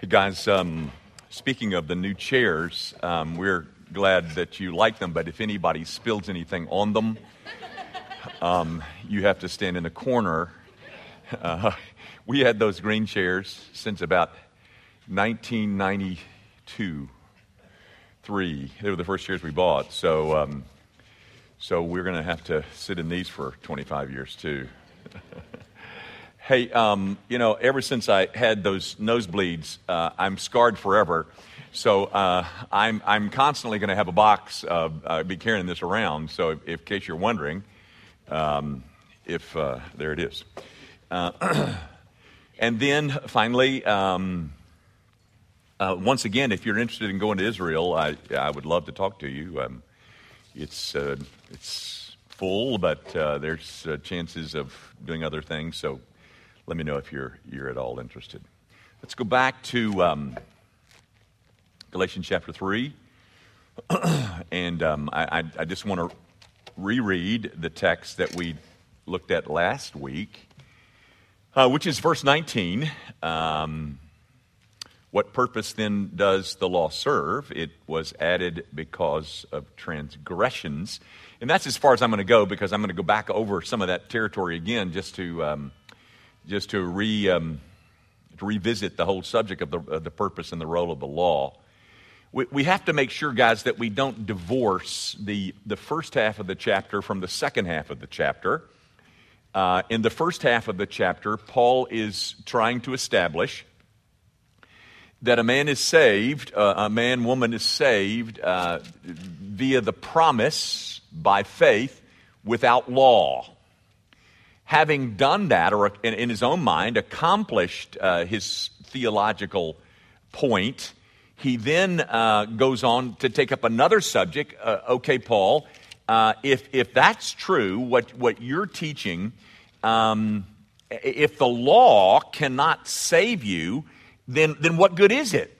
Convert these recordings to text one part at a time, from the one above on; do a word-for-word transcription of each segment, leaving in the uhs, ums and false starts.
Hey guys, um, speaking of the new chairs, um, we're glad that you like them, but if anybody spills anything on them, um, you have to stand in the corner. Uh, we had those green chairs since about nineteen ninety-two, three. They were the first chairs we bought, so um, so we're going to have to sit in these for twenty-five years too. Hey, um, you know, ever since I had those nosebleeds, uh, I'm scarred forever. So uh, I'm I'm constantly going to have a box, uh, uh, be carrying this around. So if, if in case you're wondering, um, if uh, there it is. Uh, and then finally, um, uh, once again, if you're interested in going to Israel, I I would love to talk to you. Um, it's uh, it's full, but uh, there's uh, chances of doing other things. So let me know if you're you're at all interested. Let's go back to um, Galatians chapter three, and um, I, I, I just want to reread the text that we looked at last week, uh, which is verse nineteen. Um, what purpose then does the law serve? It was added because of transgressions, and that's as far as I'm going to go, because I'm going to go back over some of that territory again, just to um, just to re um, to revisit the whole subject of the of the purpose and the role of the law. We, we have to make sure, guys, that we don't divorce the the first half of the chapter from the second half of the chapter. Uh, in the first half of the chapter, Paul is trying to establish that a man is saved, uh, a man, woman is saved uh, via the promise by faith without law. Having done that, or in, in his own mind, accomplished uh, his theological point, he then uh, goes on to take up another subject. Uh, okay, Paul, uh, if if that's true, what what you're teaching, um, if the law cannot save you, then then what good is it?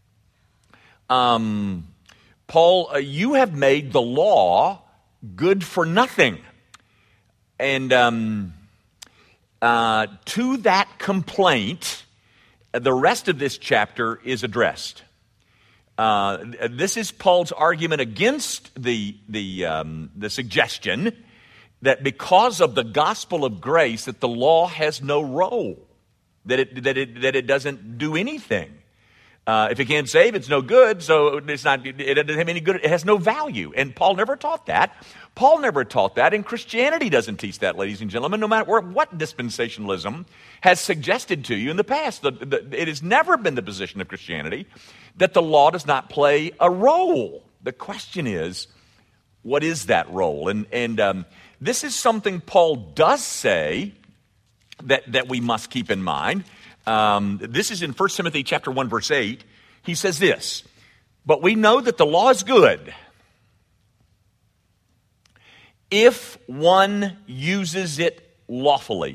Um, Paul, uh, you have made the law good for nothing. And um, uh, to that complaint, the rest of this chapter is addressed. Uh, this is Paul's argument against the the um, the suggestion that because of the gospel of grace, that the law has no role, that it that it that it doesn't do anything. Uh, if it can't save, it's no good. So it's not. It doesn't have any good. It has no value. And Paul never taught that. Paul never taught that, and Christianity doesn't teach that, ladies and gentlemen, no matter what dispensationalism has suggested to you in the past. The, the, it has never been the position of Christianity that the law does not play a role. The question is, what is that role? And, and um, this is something Paul does say that, that we must keep in mind. Um, this is in First Timothy chapter one, verse eight. He says this, "But we know that the law is good if one uses it lawfully."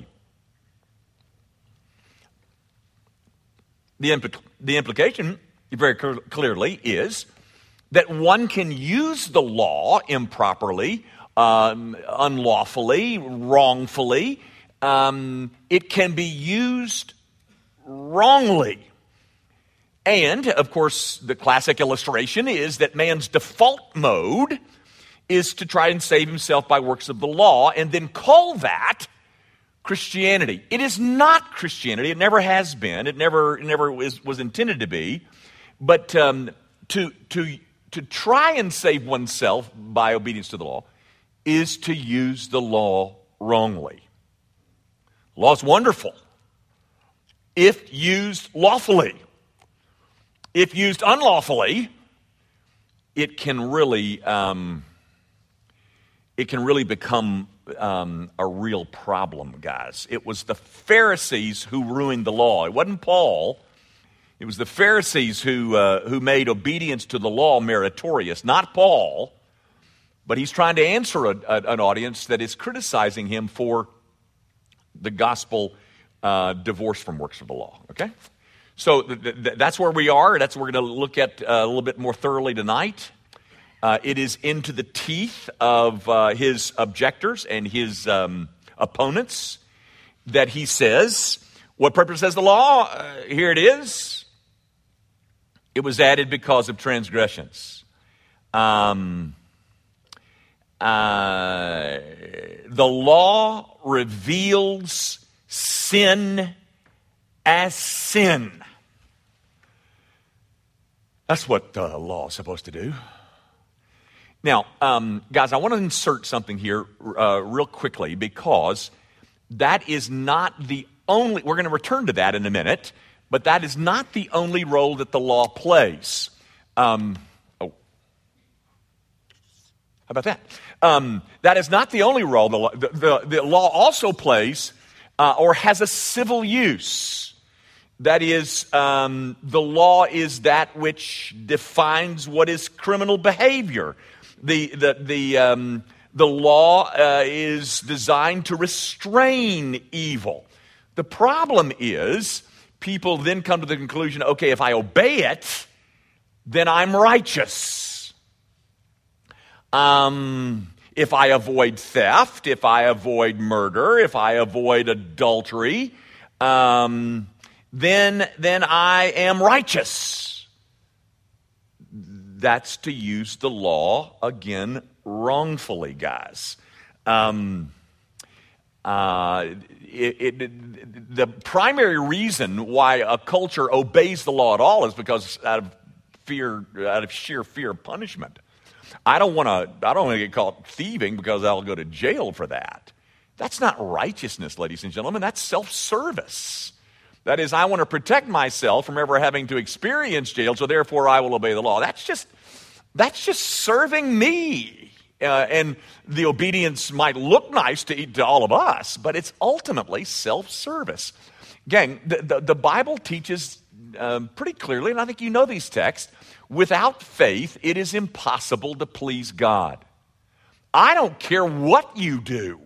The, impl- the implication, very cl- clearly, is that one can use the law improperly, um, unlawfully, wrongfully. Um, it can be used wrongly. And, of course, the classic illustration is that man's default mode is to try and save himself by works of the law and then call that Christianity. It is not Christianity. It never has been. It never, it never was, was intended to be. But um, to, to, to try and save oneself by obedience to the law is to use the law wrongly. Law is wonderful if used lawfully. If used unlawfully, it can really... Um, It can really become um, a real problem, guys. It was the Pharisees who ruined the law. It wasn't Paul. It was the Pharisees who uh, who made obedience to the law meritorious, not Paul. But he's trying to answer a, a, an audience that is criticizing him for the gospel uh, divorce from works of the law. Okay, so th- th- that's where we are. That's what we're going to look at uh, a little bit more thoroughly tonight. Uh, it is into the teeth of uh, his objectors and his um, opponents that he says, what purpose has the law? Uh, here it is. It was added because of transgressions. Um, uh, the law reveals sin as sin. That's what the law is supposed to do. Now, um, guys, I want to insert something here uh, real quickly, because that is not the only, we're going to return to that in a minute, but that is not the only role that the law plays. Um, oh, how about that? Um, that is not the only role. The, law, the, the, the law also plays uh, or has a civil use. That is, um, the law is that which defines what is criminal behavior. The, the, the, um, the law uh, is designed to restrain evil. The problem is, people then come to the conclusion, okay, if I obey it, then I'm righteous. Um, if I avoid theft, if I avoid murder, if I avoid adultery, um, then, then I am righteous. That's to use the law, again, wrongfully, guys. Um, uh, it, it, the primary reason why a culture obeys the law at all is because out of fear, out of sheer fear of punishment. I don't want to. I don't want to get caught thieving because I'll go to jail for that. That's not righteousness, ladies and gentlemen. That's self-service. That is, I want to protect myself from ever having to experience jail, so therefore I will obey the law. That's just, that's just serving me. Uh, and the obedience might look nice to, to all of us, but it's ultimately self-service. Gang, the, the, the Bible teaches um, pretty clearly, and I think you know these texts, without faith it is impossible to please God. I don't care what you do.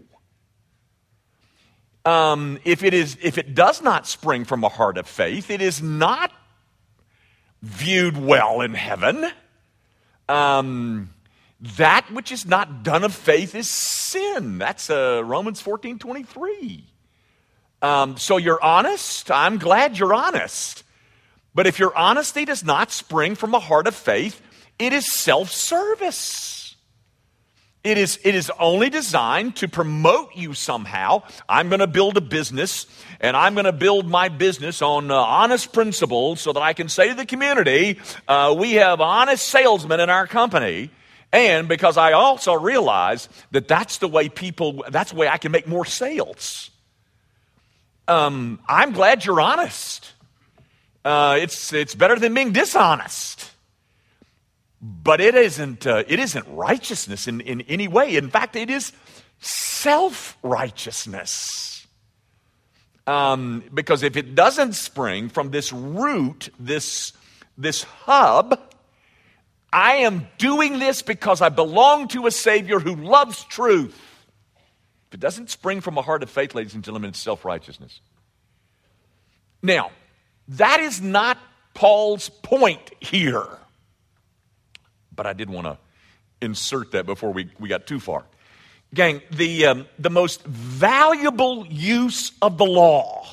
Um, if it is, if it does not spring from a heart of faith, it is not viewed well in heaven. Um, that which is not done of faith is sin. That's uh, Romans fourteen twenty-three. Um, so you're honest. I'm glad you're honest. But if your honesty does not spring from a heart of faith, it is self-service. It is, it is only designed to promote you somehow. I'm going to build a business, and I'm going to build my business on uh, honest principles so that I can say to the community, uh, we have honest salesmen in our company. And because I also realize that that's the way people, that's the way I can make more sales. Um, I'm glad you're honest. Uh, it's, it's better than being dishonest. But it isn't, uh, it isn't righteousness in, in any way. In fact, it is self-righteousness. Um, because if it doesn't spring from this root, this, this hub, I am doing this because I belong to a Savior who loves truth. If it doesn't spring from a heart of faith, ladies and gentlemen, it's self-righteousness. Now, that is not Paul's point here. But I did want to insert that before we, we got too far. Gang, the, um, the most valuable use of the law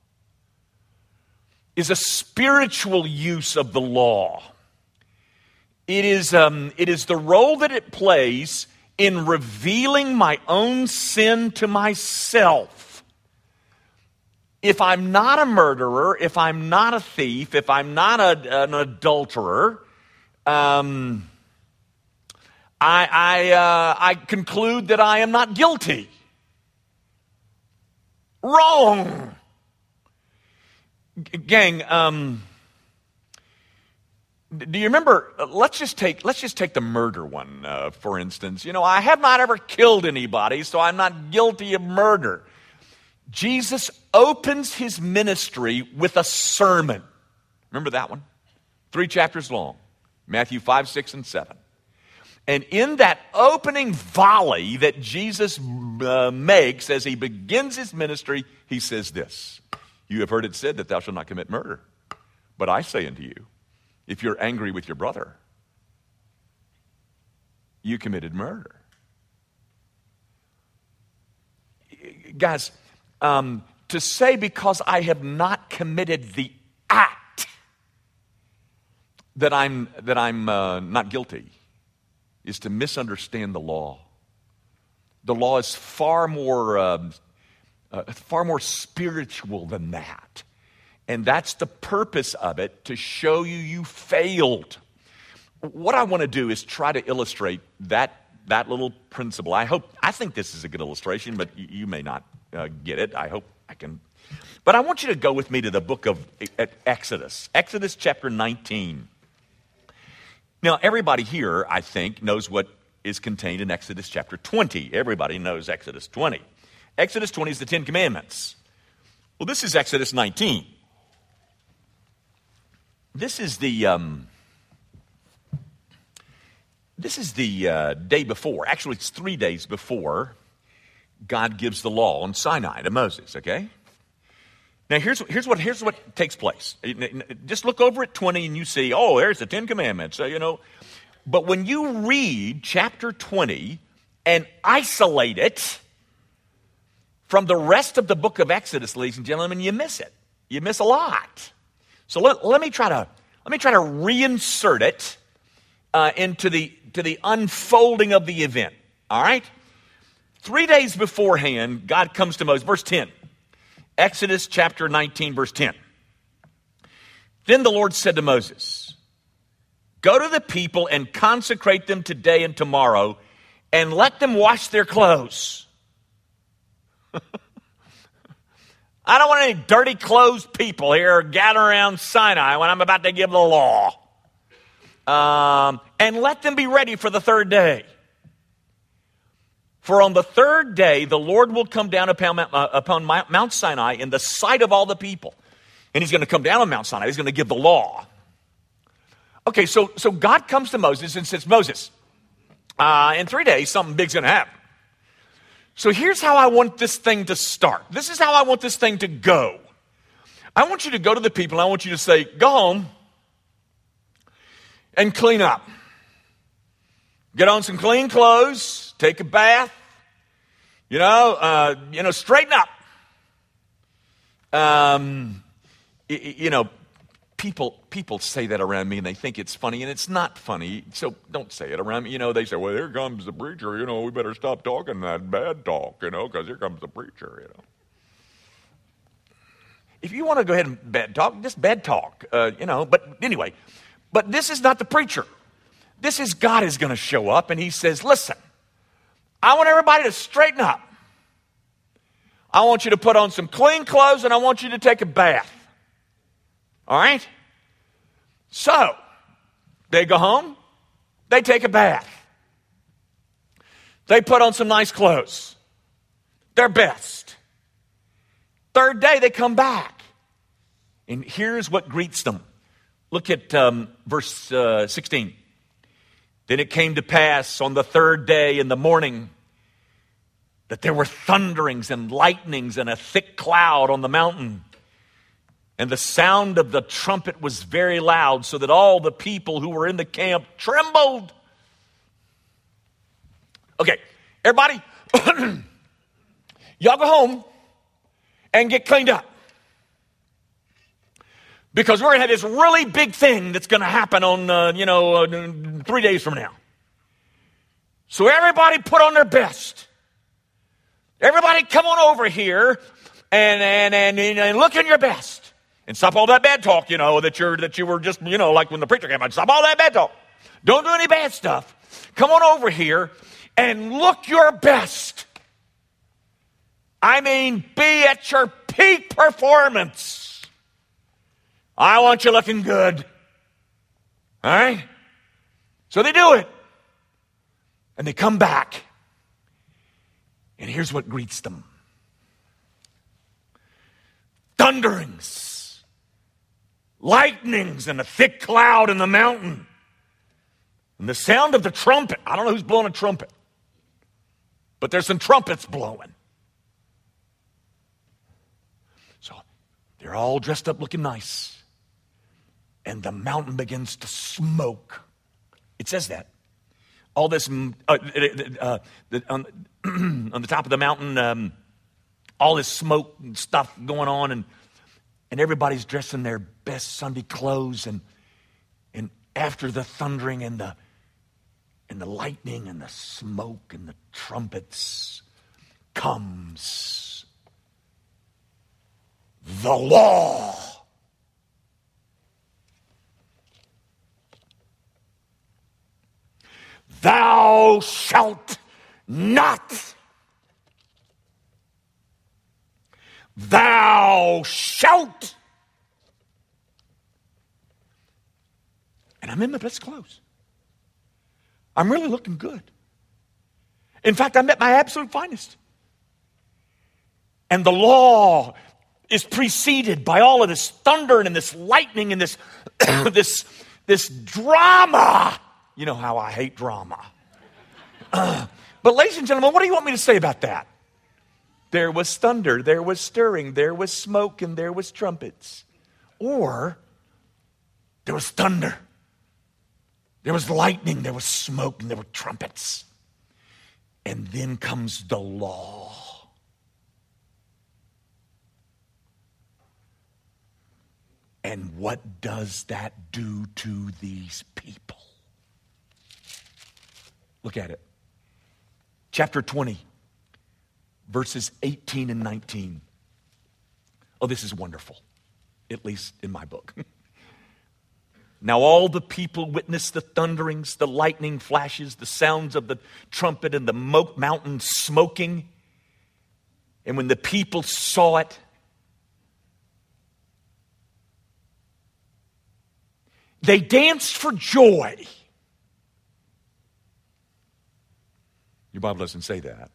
is a spiritual use of the law. It is, um, it is the role that it plays in revealing my own sin to myself. If I'm not a murderer, if I'm not a thief, if I'm not a, an adulterer, um, I, I, uh, I conclude that I am not guilty. Wrong. G- gang, um, do you remember, let's just take, let's just take the murder one, uh, for instance. You know, I have not ever killed anybody, so I'm not guilty of murder. Jesus opens his ministry with a sermon. Remember that one? Three chapters long. Matthew five, six, and seven. And in that opening volley that Jesus uh, makes as he begins his ministry, he says this: you have heard it said that thou shalt not commit murder. But I say unto you, if you're angry with your brother, you committed murder. Guys, um, to say because I have not committed the act that I'm, that I'm uh, not guilty is to misunderstand the law. The law is far more, uh, uh, far more spiritual than that. And that's the purpose of it, to show you you failed. What I want to do is try to illustrate that, that little principle. I hope, I think this is a good illustration, but you, you may not uh, get it. I hope I can. But I want you to go with me to the book of Exodus. Exodus chapter nineteen. Now, everybody here, I think, knows what is contained in Exodus chapter twenty. Everybody knows Exodus twenty. Exodus twenty is the Ten Commandments. Well, this is Exodus nineteen. This is the um, this is the uh, day before. Actually, it's three days before God gives the law on Sinai to Moses. Okay. Now here's here's what here's what takes place. Just look over at twenty and you see, oh, there's the Ten Commandments. So, you know, but when you read chapter twenty and isolate it from the rest of the book of Exodus, ladies and gentlemen, you miss it. You miss a lot. So let, let me try to let me try to reinsert it uh, into the to the unfolding of the event. All right, three days beforehand, God comes to Moses. Verse ten, Exodus chapter nineteen, verse ten. Then the Lord said to Moses, "Go to the people and consecrate them today and tomorrow, and let them wash their clothes." I don't want any dirty clothes people here gathering around Sinai when I'm about to give the law. Um, and let them be ready for the third day. For on the third day, the Lord will come down upon, uh, upon Mount Sinai in the sight of all the people. And he's going to come down on Mount Sinai. He's going to give the law. Okay, so, so God comes to Moses and says, Moses, uh, in three days, something big's going to happen. So here's how I want this thing to start. This is how I want this thing to go. I want you to go to the people. I want you to say, go home and clean up. Get on some clean clothes. Take a bath. You know, uh, you know, straighten up. Um, you know, people people say that around me and they think it's funny, and it's not funny, so don't say it around me. You know, they say, well, here comes the preacher, you know, we better stop talking that bad talk, you know, because here comes the preacher, you know. If you want to go ahead and bad talk, just bad talk, uh, you know, but anyway, but this is not the preacher. This is God is going to show up, and he says, listen, I want everybody to straighten up. I want you to put on some clean clothes, and I want you to take a bath. All right? So, they go home, they take a bath. They put on some nice clothes, their best. Third day, they come back. And here's what greets them. Look at um, verse uh, sixteen. Then it came to pass on the third day in the morning that there were thunderings and lightnings and a thick cloud on the mountain. And the sound of the trumpet was very loud, so that all the people who were in the camp trembled. Okay, everybody, y'all go home and get cleaned up. Because we're going to have this really big thing that's going to happen on, uh, you know, uh, three days from now. So everybody put on their best. Everybody come on over here and, and, and, and look in your best. And stop all that bad talk, you know, that you're that you were just, you know, like when the preacher came out. Stop all that bad talk. Don't do any bad stuff. Come on over here and look your best. I mean, be at your peak performance. I want you looking good. All right? So they do it. And they come back. And here's what greets them. Thunderings. Lightnings and a thick cloud in the mountain. And the sound of the trumpet. I don't know who's blowing a trumpet. But there's some trumpets blowing. So they're all dressed up looking nice. And the mountain begins to smoke. It says that. All this, uh, uh, uh, on, on the top of the mountain, um, all this smoke and stuff going on, and And everybody's dressed in their best Sunday clothes, and and after the thundering and the and the lightning and the smoke and the trumpets comes the law. Thou shalt not. Thou shalt. And I'm in my best clothes. I'm really looking good. In fact, I'm at my absolute finest. And the law is preceded by all of this thunder and this lightning and this, this, this drama. You know how I hate drama. Uh, but ladies and gentlemen, what do you want me to say about that? There was thunder, there was stirring, there was smoke, and there was trumpets. Or there was thunder, there was lightning, there was smoke, and there were trumpets. And then comes the law. And what does that do to these people? Look at it. Chapter twenty, verses eighteen and nineteen. Oh, this is wonderful, at least in my book. Now all the people witnessed the thunderings, the lightning flashes, the sounds of the trumpet, and the mo- mountain smoking. And when the people saw it, they danced for joy. Your Bible doesn't say that.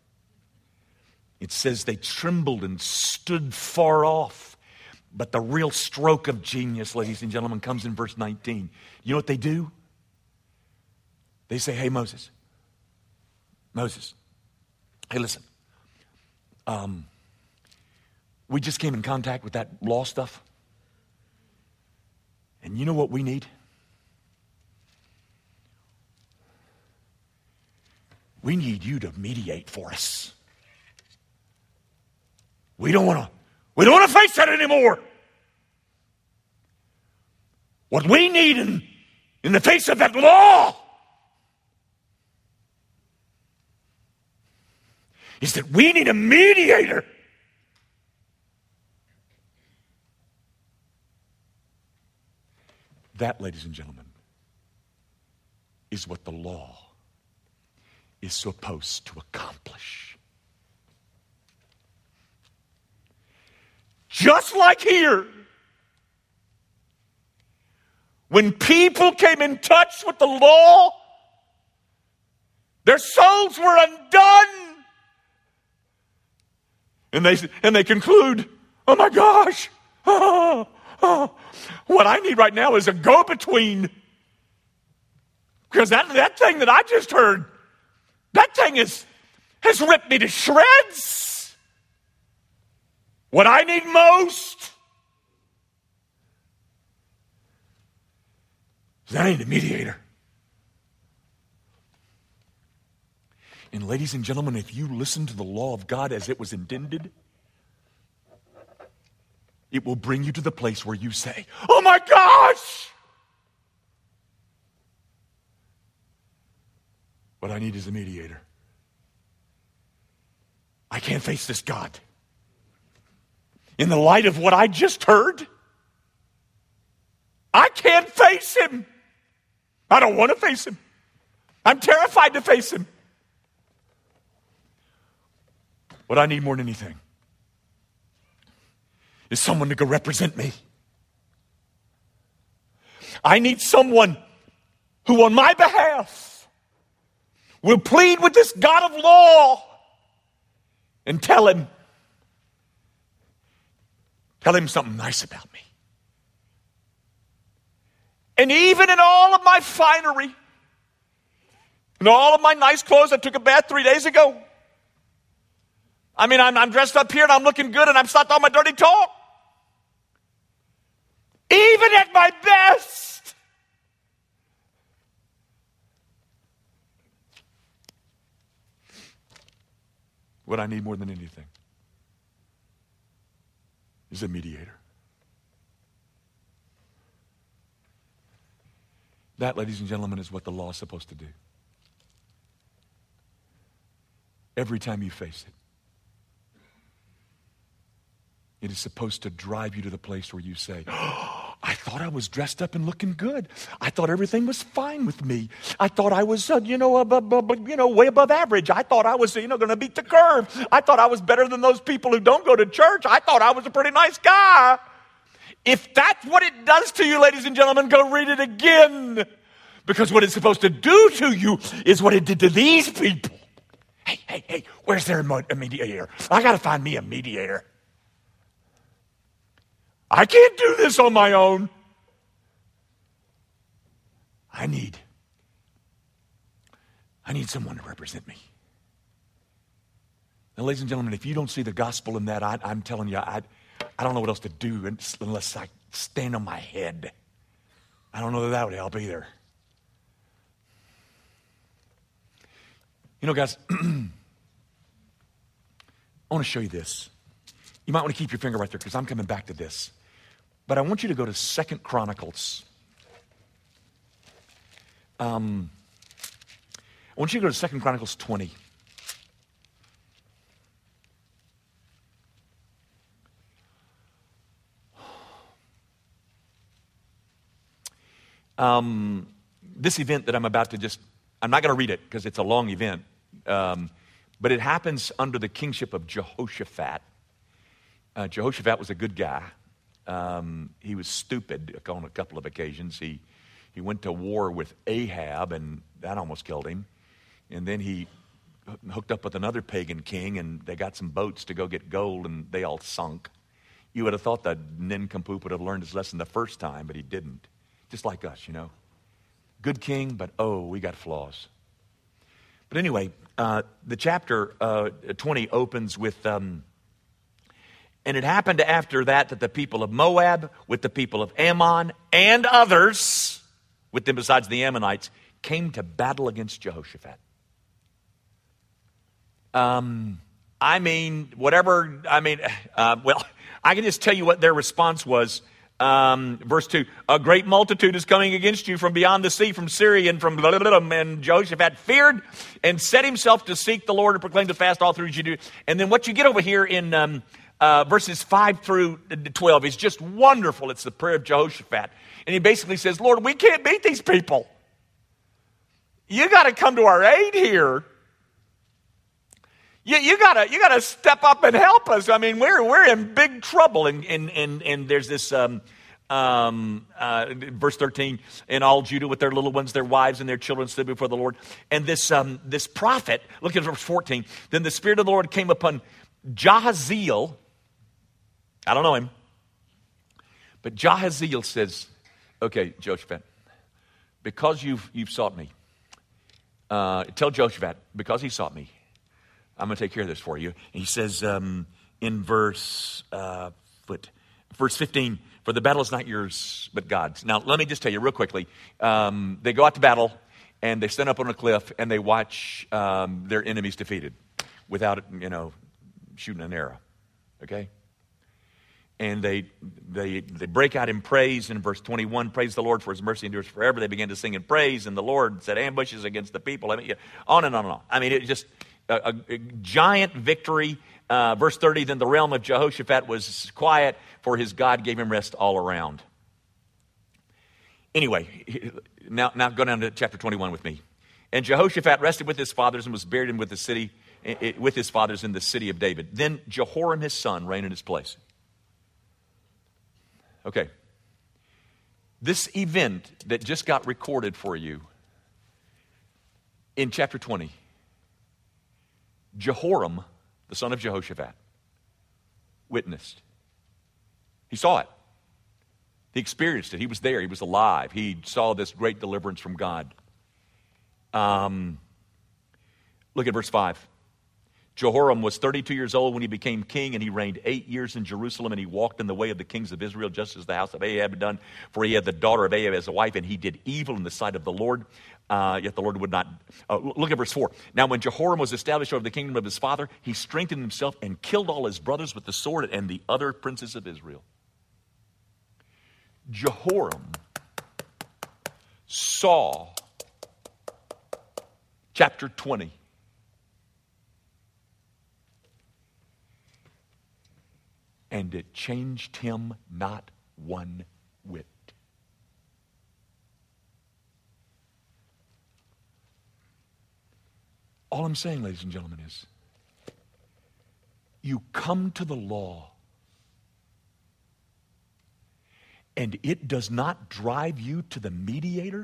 It says they trembled and stood far off. But the real stroke of genius, ladies and gentlemen, comes in verse nineteen. You know what they do? They say, hey, Moses, Moses, hey, listen. Um, we just came in contact with that law stuff. And you know what we need? We need you to mediate for us. We don't want to we don't want to face that anymore. What we need in, in the face of that law is that we need a mediator. That, ladies and gentlemen, is what the law is supposed to accomplish. Just like here, when people came in touch with the law, their souls were undone. And they, and they conclude, oh my gosh, oh, oh, what I need right now is a go-between. Because that, that thing that I just heard, that thing is, has ripped me to shreds. What I need most is I need a mediator. And ladies and gentlemen, if you listen to the law of God as it was intended, it will bring you to the place where you say, oh my gosh! What I need is a mediator. I can't face this God. In the light of what I just heard, I can't face him. I don't want to face him. I'm terrified to face him. What I need more than anything is someone to go represent me. I need someone who on my behalf will plead with this God of law and tell him, tell him something nice about me. And even in all of my finery, in all of my nice clothes, I took a bath three days ago. I mean, I'm, I'm dressed up here and I'm looking good and I'm stopped all my dirty talk. Even at my best, what I need more than anything is a mediator. That, ladies and gentlemen, is what the law is supposed to do. Every time you face it, it is supposed to drive you to the place where you say, oh, I thought I was dressed up and looking good. I thought everything was fine with me. I thought I was, uh, you know, above, above, you know, way above average. I thought I was, you know, going to beat the curve. I thought I was better than those people who don't go to church. I thought I was a pretty nice guy. If that's what it does to you, ladies and gentlemen, go read it again. Because what it's supposed to do to you is what it did to these people. Hey, hey, hey, where's their mediator? I got to find me a mediator. I can't do this on my own. I need, I need someone to represent me. Now, ladies and gentlemen, if you don't see the gospel in that, I, I'm telling you, I, I don't know what else to do unless I stand on my head. I don't know that that would help either. You know, guys, I want to show you this. You might want to keep your finger right there because I'm coming back to this. But I want you to go to Second Chronicles. Um, I want you to go to Second Chronicles twenty. Um, this event that I'm about to just, I'm not going to read it because it's a long event, um, but it happens under the kingship of Jehoshaphat. Uh, Jehoshaphat was a good guy. Um, he was stupid on a couple of occasions. He he went to war with Ahab, and that almost killed him. And then he hooked up with another pagan king, and they got some boats to go get gold, and they all sunk. You would have thought that nincompoop would have learned his lesson the first time, but he didn't. Just like us, you know. Good king, but oh, we got flaws. But anyway, uh, the chapter uh, twenty opens with, um, and it happened after that that the people of Moab, with the people of Ammon, and others, with them besides the Ammonites, came to battle against Jehoshaphat. Um, I mean, whatever, I mean, uh, well, I can just tell you what their response was. Um, verse two, a great multitude is coming against you from beyond the sea, from Syria and from blah, blah, blah, and Jehoshaphat feared and set himself to seek the Lord and proclaim to fast all through Judea. And then what you get over here in um, uh, verses five through twelve is just wonderful. It's the prayer of Jehoshaphat. And he basically says, Lord, we can't beat these people. You got to come to our aid here. You, you gotta you gotta step up and help us. I mean, we're we're in big trouble. And and and, and there's this um, um, uh, verse thirteen. And all Judah with their little ones, their wives, and their children stood before the Lord. And this um, this prophet, look at verse fourteen. Then the Spirit of the Lord came upon Jahaziel. I don't know him, but Jahaziel says, "Okay, Jehoshaphat, because you've you've sought me, uh, tell Jehoshaphat because he sought me, I'm going to take care of this for you." And he says um, in verse uh, foot, verse fifteen, for the battle is not yours, but God's. Now, let me just tell you real quickly. Um, they go out to battle, and they stand up on a cliff, and they watch um, their enemies defeated without, you know, shooting an arrow. Okay? And they they they break out in praise in verse twenty-one. Praise the Lord for his mercy endures forever. They began to sing in praise, and the Lord set ambushes against the people. I mean, on and on and on. I mean, it just... A, a giant victory. Uh, verse thirty, then the realm of Jehoshaphat was quiet, for his God gave him rest all around. Anyway, now, now go down to chapter twenty-one with me. And Jehoshaphat rested with his fathers and was buried in with the city, with his fathers in the city of David. Then Jehoram his son reigned in his place. Okay. This event that just got recorded for you in chapter twenty, Jehoram, the son of Jehoshaphat, witnessed. He saw it. He experienced it. He was there. He was alive. He saw this great deliverance from God. Um, look at verse five. Jehoram was thirty-two years old when he became king, and he reigned eight years in Jerusalem, and he walked in the way of the kings of Israel, just as the house of Ahab had done, for he had the daughter of Ahab as a wife, and he did evil in the sight of the Lord. Uh, yet the Lord would not. Uh, look at verse four. Now when Jehoram was established over the kingdom of his father, he strengthened himself and killed all his brothers with the sword and the other princes of Israel. Jehoram saw chapter twenty. And it changed him not one whit. All I'm saying, ladies and gentlemen, is you come to the law and it does not drive you to the mediator,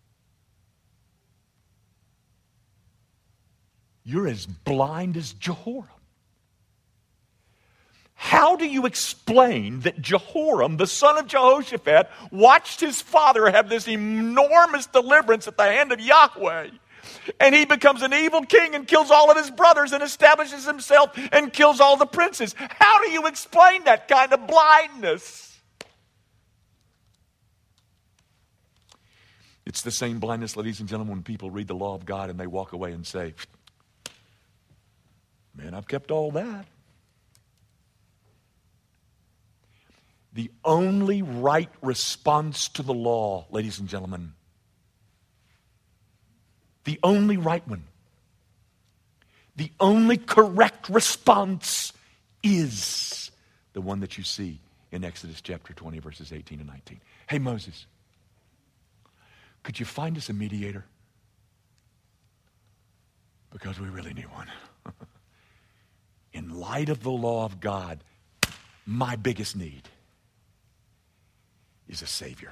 you're as blind as Jehoram. How do you explain that Jehoram, the son of Jehoshaphat, watched his father have this enormous deliverance at the hand of Yahweh? And he becomes an evil king and kills all of his brothers and establishes himself and kills all the princes. How do you explain that kind of blindness? It's the same blindness, ladies and gentlemen, when people read the law of God and they walk away and say, man, I've kept all that. The only right response to the law, ladies and gentlemen, the only right one, the only correct response is the one that you see in Exodus chapter twenty, verses eighteen and nineteen. Hey, Moses, could you find us a mediator? Because we really need one. In light of the law of God, my biggest need is a Savior.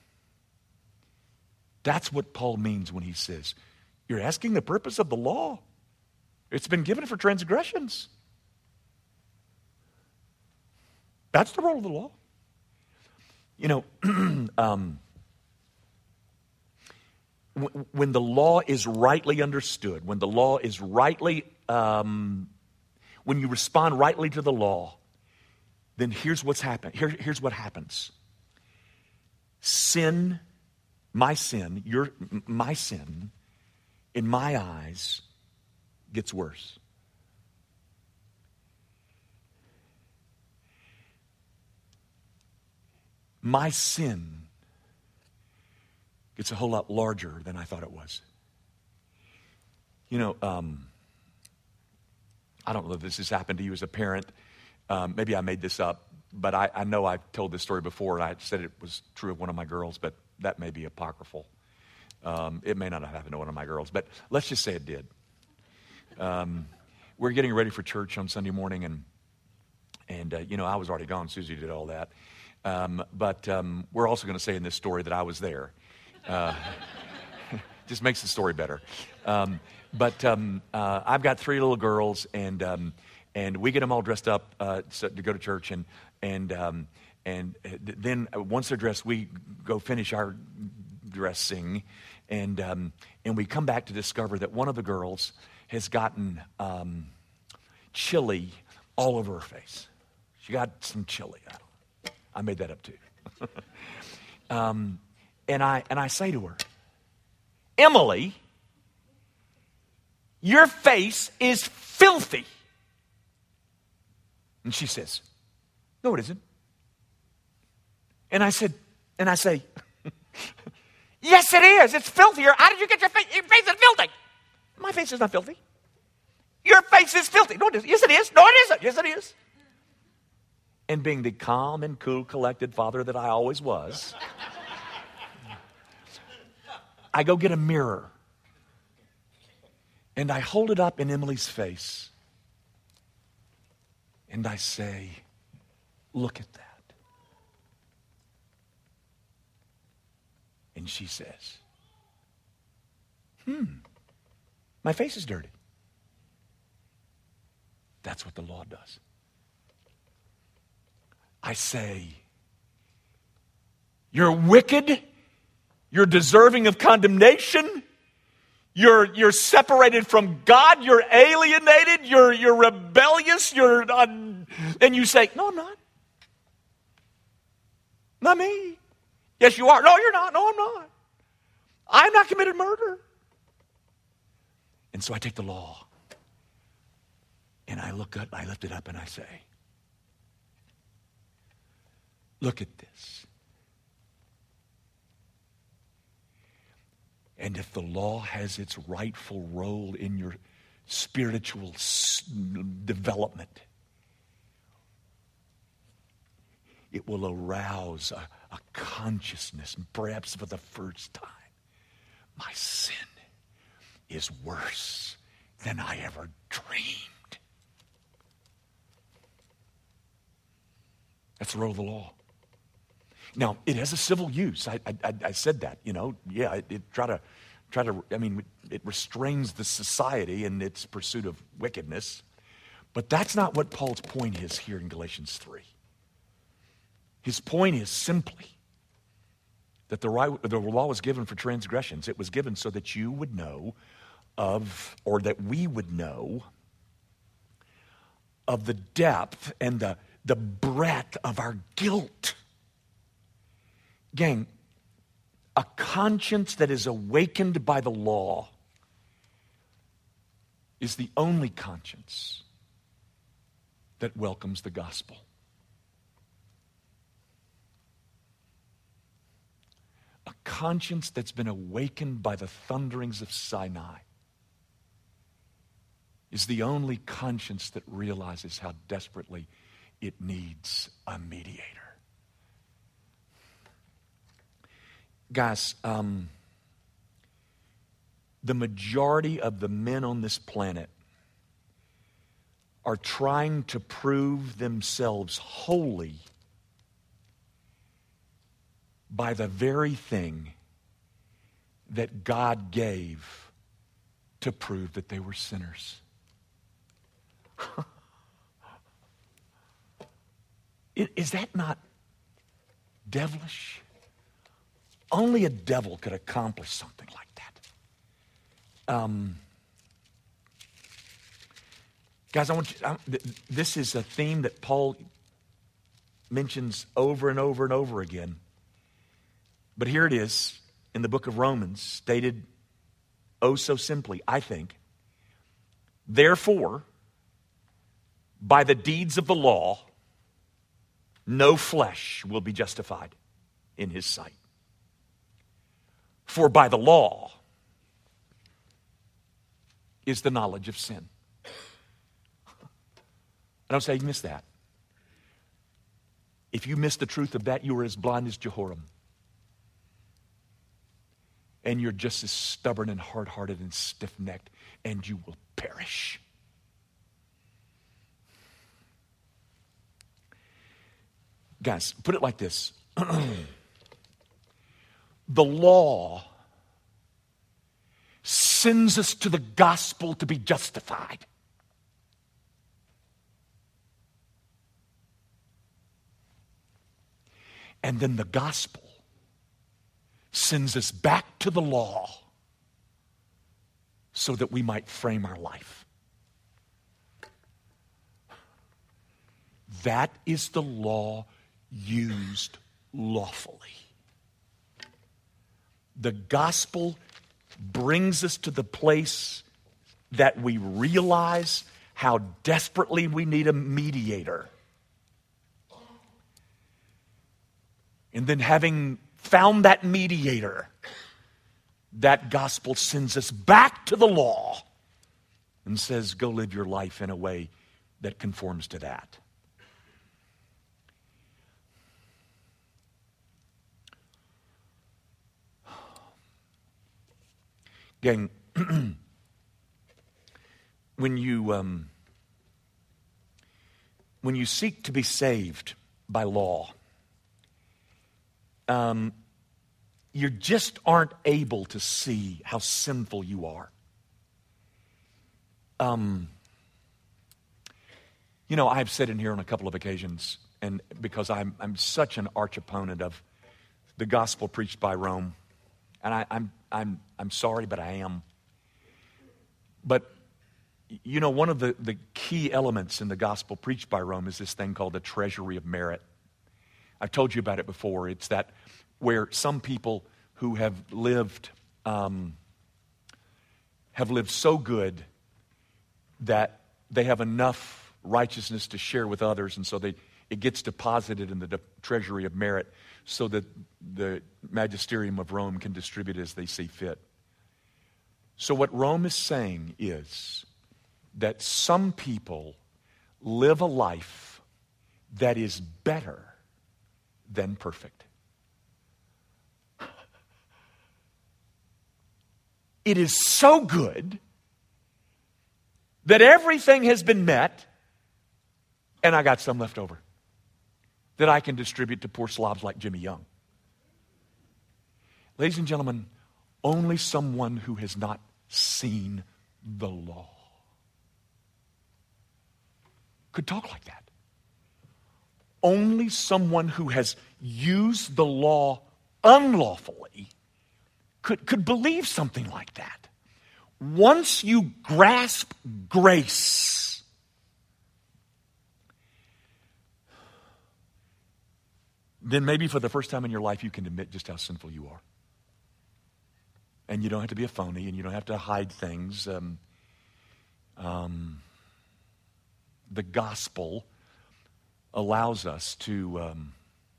That's what Paul means when he says, you're asking the purpose of the law. It's been given for transgressions. That's the role of the law. You know, um, w- when the law is rightly understood, when the law is rightly, um, when you respond rightly to the law, then here's what's happened. Here, here's what happens. Sin, my sin, your, my sin, in my eyes, gets worse. My sin gets a whole lot larger than I thought it was. You know, um, I don't know if this has happened to you as a parent. Um, maybe I made this up. But I, I know I've told this story before, and I said it was true of one of my girls, but that may be apocryphal. Um, it may not have happened to one of my girls, but let's just say it did. Um, we're getting ready for church on Sunday morning, and, and uh, you know, I was already gone. Susie did all that. Um, but um, we're also going to say in this story that I was there. Uh, just makes the story better. Um, but um, uh, I've got three little girls, and um, and we get them all dressed up uh, so, to go to church, and and um, and then once they're dressed, we go finish our dressing, and um, and we come back to discover that one of the girls has gotten um, chili all over her face. She got some chili. I, I made that up too. um, and I and I say to her, Emily, your face is filthy. And she says, no, it isn't. And I said, and I say, yes, it is. It's filthier. How did you get your face? Your face is filthy. My face is not filthy. Your face is filthy. No, it isn't. Yes, it is. No, it isn't. Yes, it is. And being the calm and cool, collected father that I always was, I go get a mirror. And I hold it up in Emily's face. And I say, look at that. And she says, hmm, my face is dirty. That's what the law does. I say, you're wicked, you're deserving of condemnation, you're, you're separated from God, you're alienated, you're, you're rebellious, you're, uh, and you say, no, I'm not. Not me. Yes, you are. No, you're not. No, I'm not. I've not committed murder. And so I take the law and I look up, I lift it up and I say, look at this. And if the law has its rightful role in your spiritual s- development, it will arouse a, a consciousness, perhaps for the first time. My sin is worse than I ever dreamed. That's the role of the law. Now, it has a civil use. I, I, I said that, you know. Yeah, it, it try to, try to. I mean, it restrains the society in its pursuit of wickedness. But that's not what Paul's point is here in Galatians three. His point is simply that the, right, the law was given for transgressions. It was given so that you would know of, or that we would know of the depth and the, the breadth of our guilt. Gang, a conscience that is awakened by the law is the only conscience that welcomes the gospel. A conscience that's been awakened by the thunderings of Sinai is the only conscience that realizes how desperately it needs a mediator. Guys, um, the majority of the men on this planet are trying to prove themselves holy by the very thing that God gave to prove that they were sinners. Is that not devilish? Only a devil could accomplish something like that. Um, guys, I want you, I, this is a theme that Paul mentions over and over and over again. But here it is in the book of Romans, stated oh so simply, I think. Therefore, by the deeds of the law, no flesh will be justified in his sight. For by the law is the knowledge of sin. I don't say you miss that. If you miss the truth of that, you are as blind as Jehoram. And you're just as stubborn and hard-hearted and stiff-necked, and you will perish. Guys, put it like this. The law sends us to the gospel to be justified. And then the gospel sends us back to the law so that we might frame our life. That is the law used lawfully. The gospel brings us to the place that we realize how desperately we need a mediator. And then having found that mediator, that gospel sends us back to the law and says, go live your life in a way that conforms to that. Gang, when you um, when you seek to be saved by law, um, you just aren't able to see how sinful you are. Um, you know, I've said in here on a couple of occasions, and because I'm I'm such an arch opponent of the gospel preached by Rome, and I, I'm I'm I'm sorry, but I am. But you know, one of the, the key elements in the gospel preached by Rome is this thing called the treasury of merit. I've told you about it before. It's that where some people who have lived um, have lived so good that they have enough righteousness to share with others, and so they it gets deposited in the de- treasury of merit so that the magisterium of Rome can distribute as they see fit. So what Rome is saying is that some people live a life that is better than perfect. It is so good that everything has been met, and I got some left over that I can distribute to poor slobs like Jimmy Young. Ladies and gentlemen, only someone who has not seen the law could talk like that. Only someone who has used the law unlawfully could, could believe something like that. Once you grasp grace, then maybe for the first time in your life you can admit just how sinful you are. And you don't have to be a phony, and you don't have to hide things. Um, um, the gospel allows us to, um,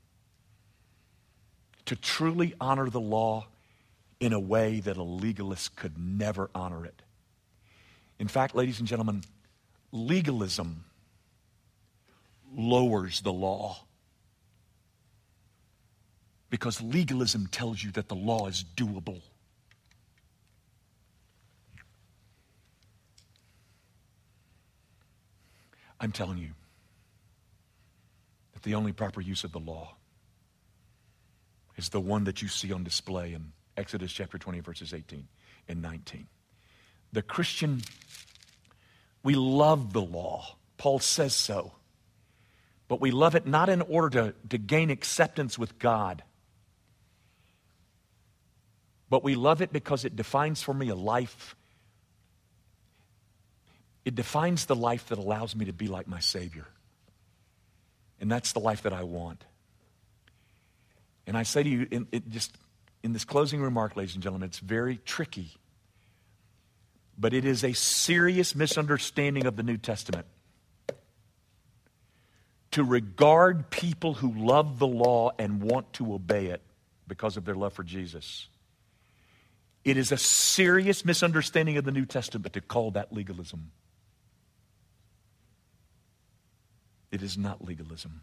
to truly honor the law in a way that a legalist could never honor it. In fact, ladies and gentlemen, legalism lowers the law. Because legalism tells you that the law is doable. I'm telling you that the only proper use of the law is the one that you see on display in Exodus chapter twenty, verses eighteen and nineteen. The Christian, we love the law. Paul says so. But we love it not in order to, to gain acceptance with God. But we love it because it defines for me a life. It defines the life that allows me to be like my Savior. And that's the life that I want. And I say to you, in, it just in this closing remark, ladies and gentlemen, it's very tricky. But it is a serious misunderstanding of the New Testament to regard people who love the law and want to obey it because of their love for Jesus. It is a serious misunderstanding of the New Testament to call that legalism. It is not legalism.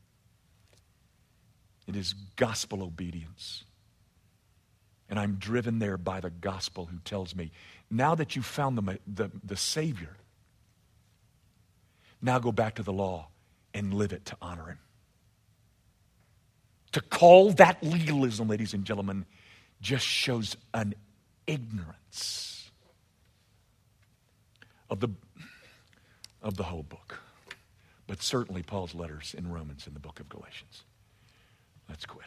It is gospel obedience. And I'm driven there by the gospel who tells me, now that you've found the, the, the Savior, now go back to the law and live it to honor Him. To call that legalism, ladies and gentlemen, just shows an ignorance of the, of the whole book. But certainly Paul's letters in Romans and the book of Galatians. Let's quit.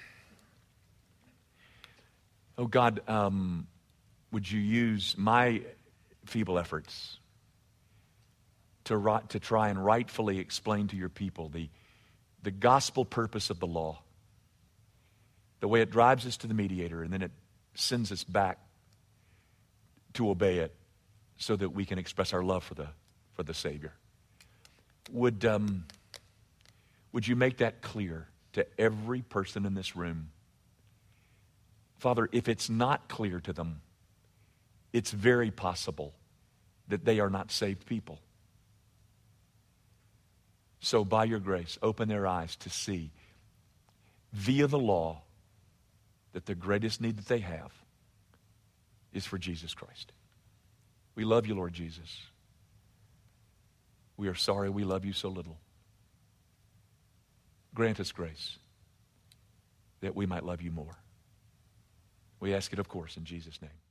Oh God, um, would you use my feeble efforts to, ri- to try and rightfully explain to your people the, the gospel purpose of the law, the way it drives us to the mediator and then it sends us back to obey it so that we can express our love for the, for the Savior. Would, um, would you make that clear to every person in this room? Father, if it's not clear to them, it's very possible that they are not saved people. So by your grace, open their eyes to see via the law that the greatest need that they have is for Jesus Christ. We love you, Lord Jesus. We are sorry we love you so little. Grant us grace that we might love you more. We ask it, of course, in Jesus' name.